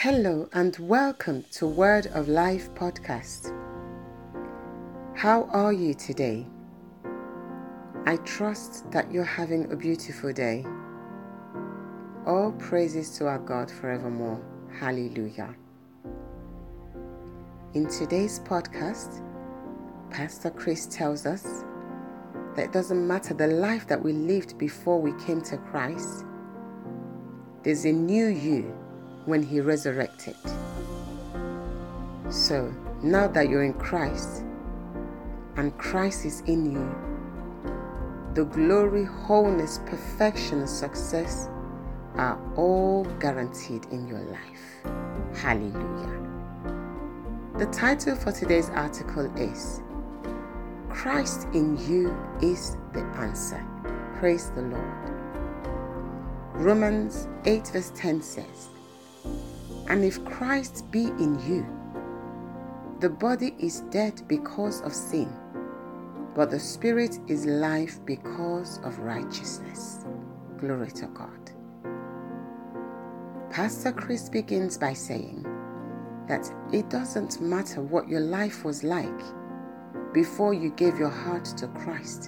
Hello and welcome to Word of Life podcast. How are you today? I trust that you're having a beautiful day. All praises to our God forevermore. Hallelujah. In today's podcast, Pastor Chris tells us that it doesn't matter the life that we lived before we came to Christ. There's a new you when He resurrected. So, now that you're in Christ and Christ is in you, the glory, wholeness, perfection, success are all guaranteed in your life. Hallelujah. The title for today's article is Christ in You is the Answer. Praise the Lord. Romans 8 verse 10 says, "And if Christ be in you, the body is dead because of sin, but the spirit is life because of righteousness." Glory to God. Pastor Chris begins by saying that it doesn't matter what your life was like before you gave your heart to Christ.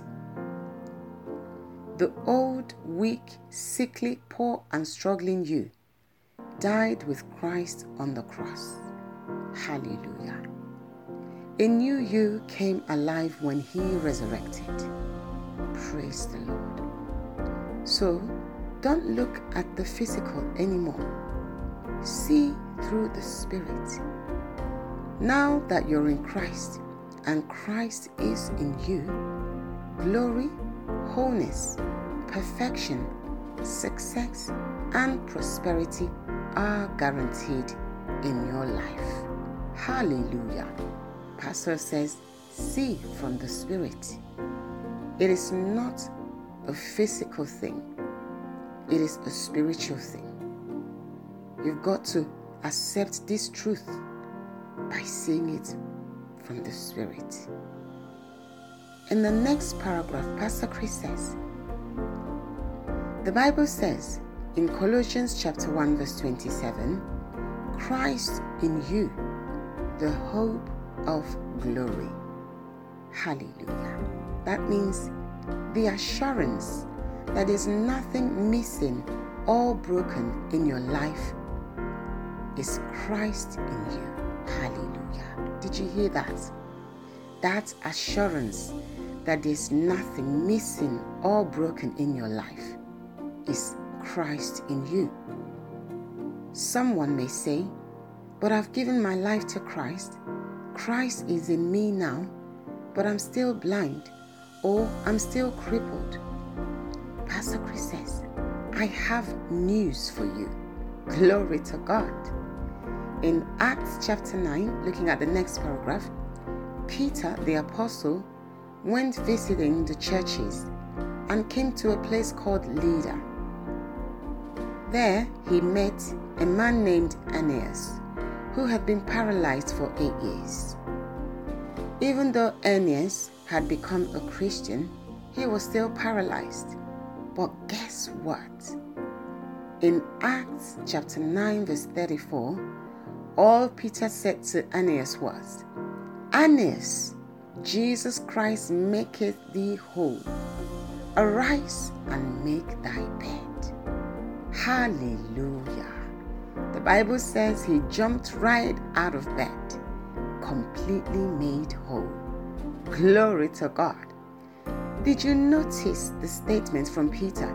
The old, weak, sickly, poor and struggling you died with Christ on the cross. Hallelujah. A new you came alive when He resurrected. Praise the Lord. So, don't look at the physical anymore. See through the Spirit. Now that you're in Christ and Christ is in you, glory, wholeness, perfection, success, and prosperity are guaranteed in your life. Hallelujah. Pastor says, see from the Spirit. It is not a physical thing. It is a spiritual thing. You've got to accept this truth by seeing it from the Spirit. In the next paragraph, Pastor Chris says, the Bible says in Colossians chapter 1 verse 27, Christ in you, the hope of glory. Hallelujah. That means the assurance that there's nothing missing or broken in your life is Christ in you. Hallelujah. Did you hear that? That assurance that there's nothing missing or broken in your life is Christ in you. Someone may say, but I've given my life to Christ. Christ is in me now, but I'm still blind or I'm still crippled. Pastor Chris says, I have news for you. Glory to God. In Acts chapter 9, looking at the next paragraph, Peter the apostle went visiting the churches and came to a place called Lydda. There he met a man named Aeneas, who had been paralyzed for 8 years. Even though Aeneas had become a Christian, he was still paralyzed. But guess what? In Acts chapter 9 verse 34, all Peter said to Aeneas was, Aeneas, Jesus Christ maketh thee whole. Arise and make thy bed. Hallelujah. The Bible says he jumped right out of bed, completely made whole. Glory to God. Did you notice the statement from Peter?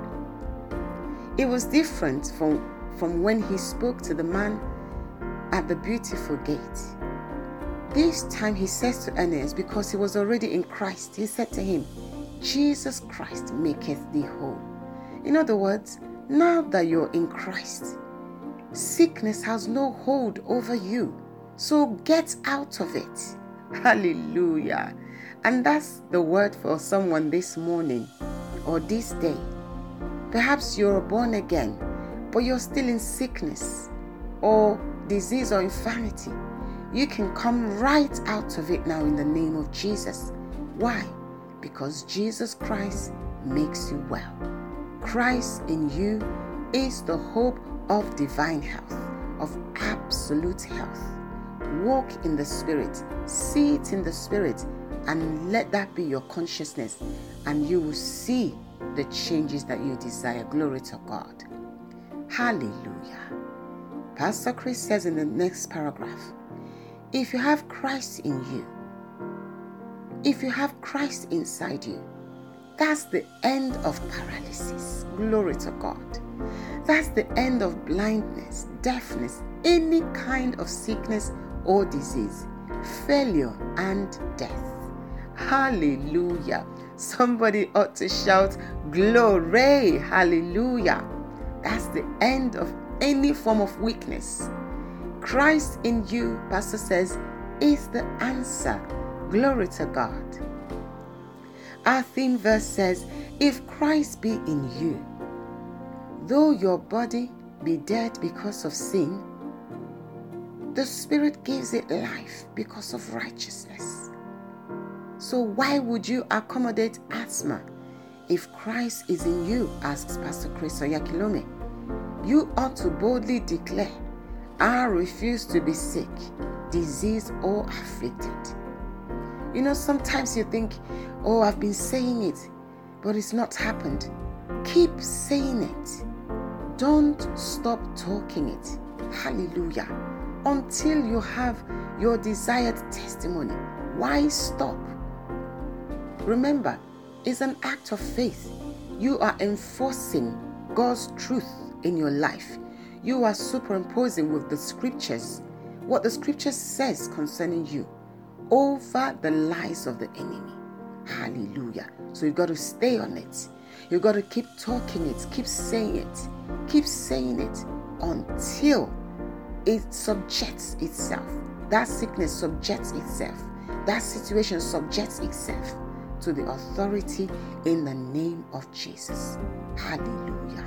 It was different from when he spoke to the man at the beautiful gate. This time he says to Aeneas, because he was already in Christ, he said to him, Jesus Christ maketh thee whole. In other words, now that you're in Christ, sickness has no hold over you. So get out of it. Hallelujah. And that's the word for someone this morning or this day. Perhaps you're born again, but you're still in sickness or disease or infirmity. You can come right out of it now in the name of Jesus. Why? Because Jesus Christ makes you well. Christ in you is the hope of divine health, of absolute absolute health. Walk in the Spirit, see it in the Spirit, and let that be your consciousness, and you will see the changes that you desire. Glory to God. Hallelujah. Pastor Chris says in the next paragraph, if you have Christ in you, if you have Christ inside you, that's the end of paralysis. Glory to God. That's the end of blindness, deafness, any kind of sickness or disease, failure and death. Hallelujah. Somebody ought to shout, glory, hallelujah. That's the end of any form of weakness. Christ in you, Pastor says, is the answer. Glory to God. Our theme verse says, if Christ be in you, though your body be dead because of sin, the Spirit gives it life because of righteousness. So why would you accommodate asthma if Christ is in you, asks Pastor Chris Oyakilome? You ought to boldly declare, I refuse to be sick, diseased or afflicted. You know, sometimes you think, oh, I've been saying it, but it's not happened. Keep saying it. Don't stop talking it. Hallelujah. Until you have your desired testimony. Why stop? Remember, it's an act of faith. You are enforcing God's truth in your life. You are superimposing with the scriptures, what the scripture says concerning you, over the lies of the enemy. Hallelujah. So you've got to stay on it. You've got to keep talking it, keep saying it, until it subjects itself. That sickness subjects itself. That situation subjects itself to the authority in the name of Jesus. Hallelujah.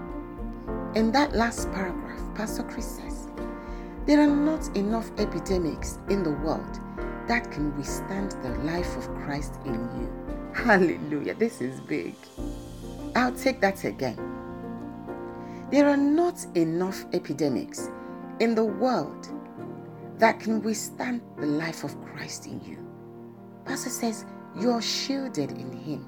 In that last paragraph, Pastor Chris says, there are not enough epidemics in the world that can withstand the life of Christ in you. Hallelujah. This is big. I'll take that again. There are not enough epidemics in the world that can withstand the life of Christ in you. Pastor says, you're shielded in Him.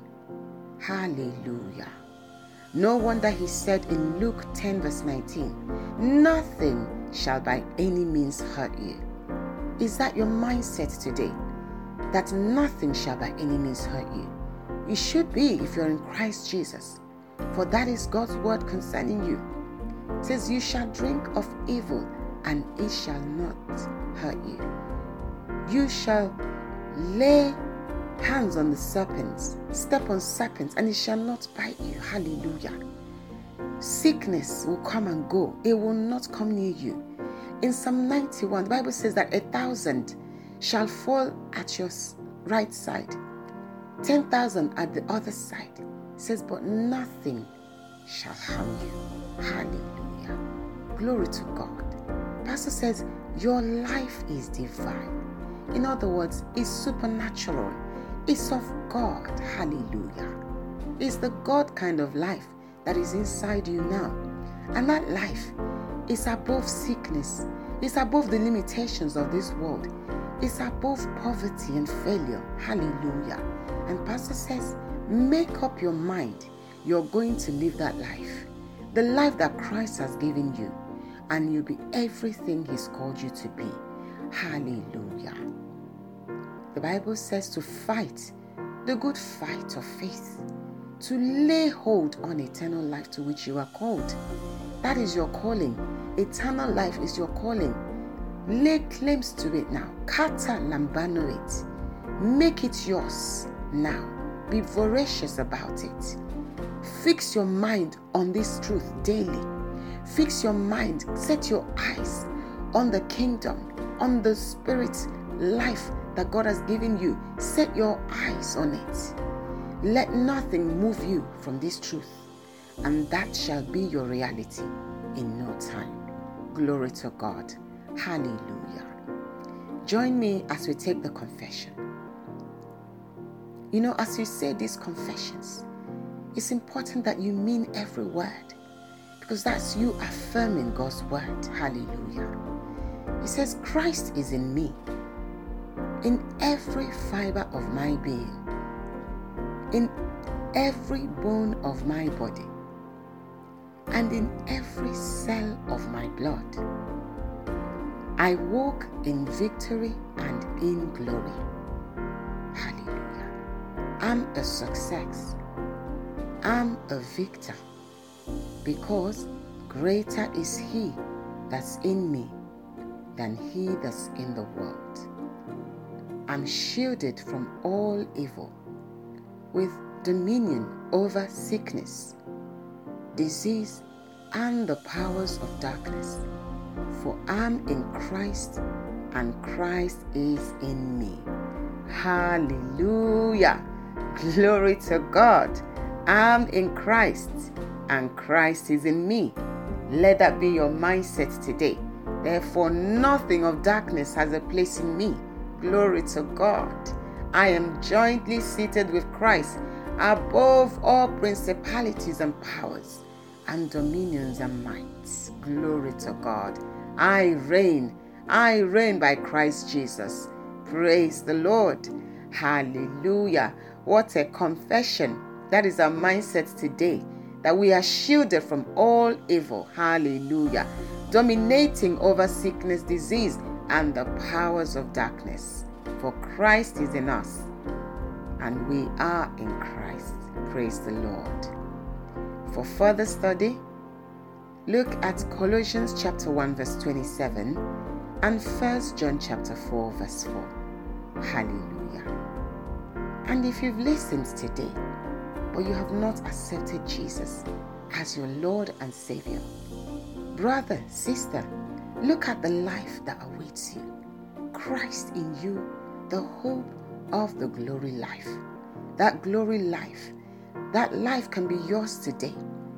Hallelujah. No wonder He said in Luke 10 verse 19, nothing shall by any means hurt you. Is that your mindset today? That nothing shall by any means hurt you? It should be if you're in Christ Jesus. For that is God's word concerning you. It says, you shall drink of evil and it shall not hurt you. You shall lay hands on the serpents, step on serpents, and it shall not bite you. Hallelujah. Sickness will come and go. It will not come near you. In Psalm 91, the Bible says that 1,000 shall fall at your right side, 10,000 at the other side. It says, but nothing shall harm you. Hallelujah. Glory to God. Pastor says, your life is divine. In other words, it's supernatural. It's of God. Hallelujah. It's the God kind of life that is inside you now. And that life is above sickness. It's above the limitations of this world. It's above poverty and failure. Hallelujah. And Pastor says, make up your mind. You're going to live that life. The life that Christ has given you. And you'll be everything He's called you to be. Hallelujah. The Bible says to fight the good fight of faith, to lay hold on eternal life to which you are called. That is your calling. Eternal life is your calling. Lay claims to it now. Kata lambano it. Make it yours now. Be voracious about it. Fix your mind on this truth daily. Fix your mind. Set your eyes on the kingdom, on the Spirit life that God has given you. Set your eyes on it. Let nothing move you from this truth, and that shall be your reality in no time. Glory to God. Hallelujah. Join me as we take the confession. You know, as you say these confessions, it's important that you mean every word, because that's you affirming God's word. Hallelujah. He says, Christ is in me, in every fiber of my being, in every bone of my body, and in every cell of my blood. I walk in victory and in glory. Hallelujah. I'm a success. I'm a victor, because greater is He that's in me than he that's in the world. I'm shielded from all evil, with dominion over sickness, disease, and the powers of darkness. For I'm in Christ, and Christ is in me. Hallelujah. Glory to God. I'm in Christ, and Christ is in me. Let that be your mindset today. Therefore, nothing of darkness has a place in me. Glory to God. I am jointly seated with Christ above all principalities and powers and dominions and mights. Glory to God. I reign by Christ Jesus. Praise the Lord. Hallelujah. What a confession. That is our mindset today, that we are shielded from all evil. Hallelujah. Dominating over sickness, disease, and the powers of darkness. For Christ is in us, and we are in Christ. Praise the Lord. For further study, look at Colossians chapter 1 verse 27 and 1 John chapter 4 verse 4. Hallelujah. And if you've listened today, but you have not accepted Jesus as your Lord and Savior, brother, sister, look at the life that awaits you. Christ in you, the hope of the glory life. That glory life, that life can be yours today.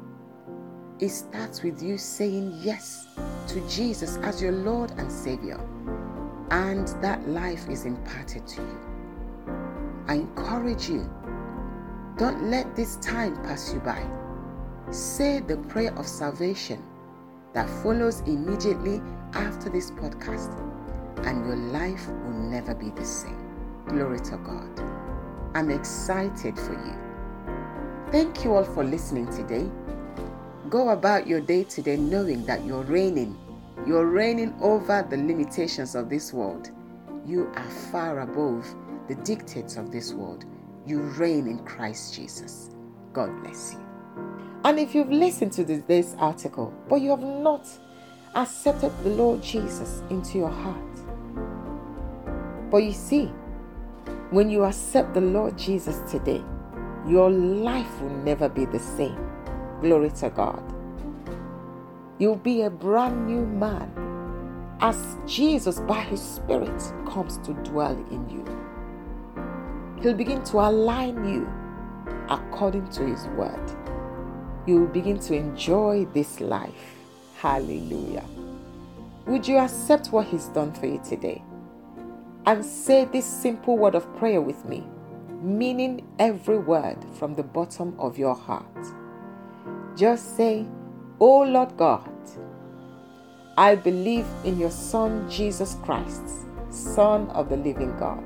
It starts with you saying yes to Jesus as your Lord and Savior, and that life is imparted to you. I encourage you, don't let this time pass you by. Say the prayer of salvation that follows immediately after this podcast, and your life will never be the same. Glory to God. I'm excited for you. Thank you all for listening today. Go about your day today knowing that you're reigning. You're reigning over the limitations of this world. You are far above the dictates of this world. You reign in Christ Jesus. God bless you. And if you've listened to this article, but you have not accepted the Lord Jesus into your heart, but you see, when you accept the Lord Jesus today, your life will never be the same. Glory to God. You'll be a brand new man as Jesus, by His Spirit, comes to dwell in you. He'll begin to align you according to His word. You will begin to enjoy this life. Hallelujah. Would you accept what He's done for you today? And say this simple word of prayer with me, meaning every word from the bottom of your heart. Just say, "Oh Lord God, I believe in your Son Jesus Christ, Son of the living God,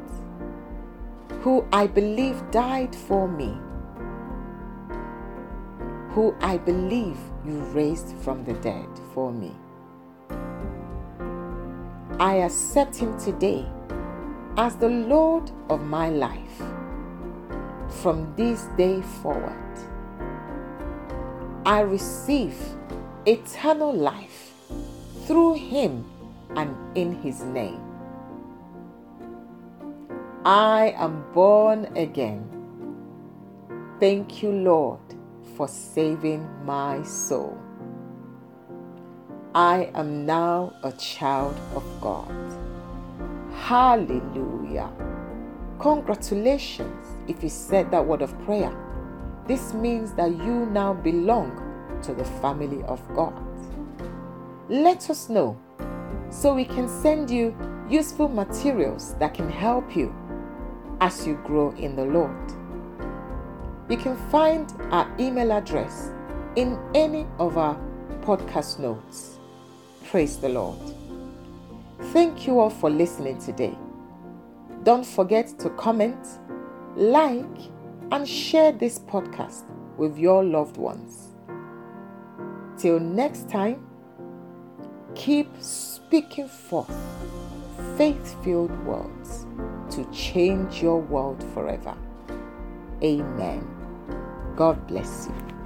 who I believe died for me, who I believe you raised from the dead for me. I accept Him today as the Lord of my life. From this day forward, I receive eternal life through Him and in His name. I am born again. Thank you, Lord, for saving my soul. I am now a child of God." Hallelujah. Congratulations if you said that word of prayer. This means that you now belong to the family of God. Let us know so we can send you useful materials that can help you as you grow in the Lord. You can find our email address in any of our podcast notes. Praise the Lord. Thank you all for listening today. Don't forget to comment, like, and share this podcast with your loved ones. Till next time, keep speaking forth faith-filled words to change your world forever. Amen. God bless you.